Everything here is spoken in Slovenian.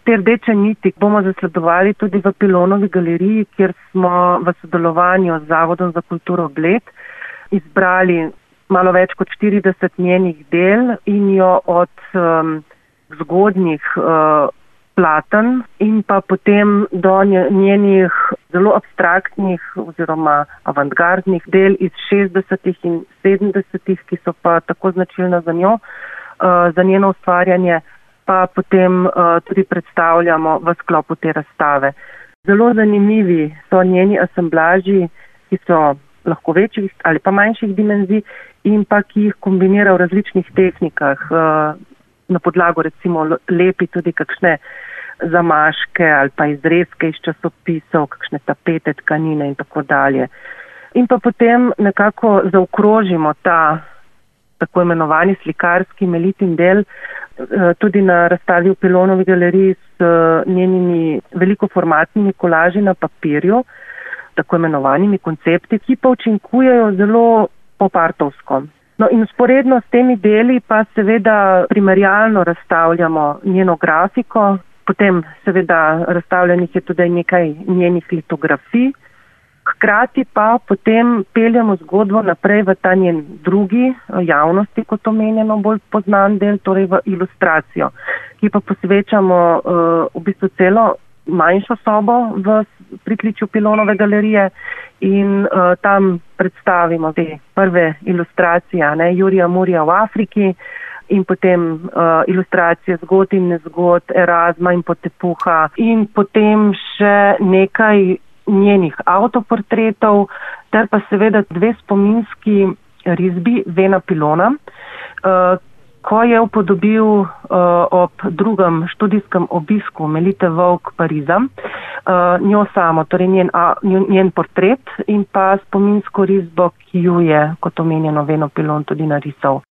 te rdeče niti bomo zasledovali tudi v Pilonovi galeriji, kjer smo v sodelovanju z Zavodom za kulturo Bled izbrali malo več kot 40 njenih del in jo od zgodnjih platen in pa potem do njenih zelo abstraktnih oziroma avantgardnih del iz 60. in 70., ki so pa tako značilna za njo, za njeno ustvarjanje, pa potem tudi predstavljamo v sklopu te razstave. Zelo zanimivi so njeni asemblaži, ki so lahko večjih ali pa manjših dimenzij in pa ki jih kombinira v različnih tehnikah. Na podlago recimo lepi tudi kakšne zamaške ali pa izrezke iz časopisov, kakšne tapete, tkanine in tako dalje. In pa potem nekako zaokrožimo ta tako imenovani slikarski Melitin del tudi na razstavi v Pilonovi galeriji s njenimi velikoformatnimi kolaži na papirju, tako imenovanimi koncepti, ki pa učinkujejo zelo popartovsko. No in vzporedno s temi deli pa seveda primerjalno razstavljamo njeno grafiko, potem seveda razstavljenih je tudi nekaj njenih litografij, hkrati pa potem peljemo zgodbo naprej v ta njen drugi javnosti, kot omenjeno, bolj poznan del, torej v ilustracijo, ki pa posvečamo v bistvu celo manjšo sobo v pritličju Pilonove galerije in tam predstavimo te prve ilustracije, Jurija Murija v Afriki in potem ilustracije zgod in nezgod, Erazma in Potepuha in potem še nekaj njenih avtoportretov ter pa seveda 2 spominski risbi Vena Pilona, ko je upodobil ob drugem študijskem obisku Melite Vovk Pariza njo samo, torej njen portret in pa spominsko risbo, ki ju je, kot omenjeno, Veno Pilon tudi narisal.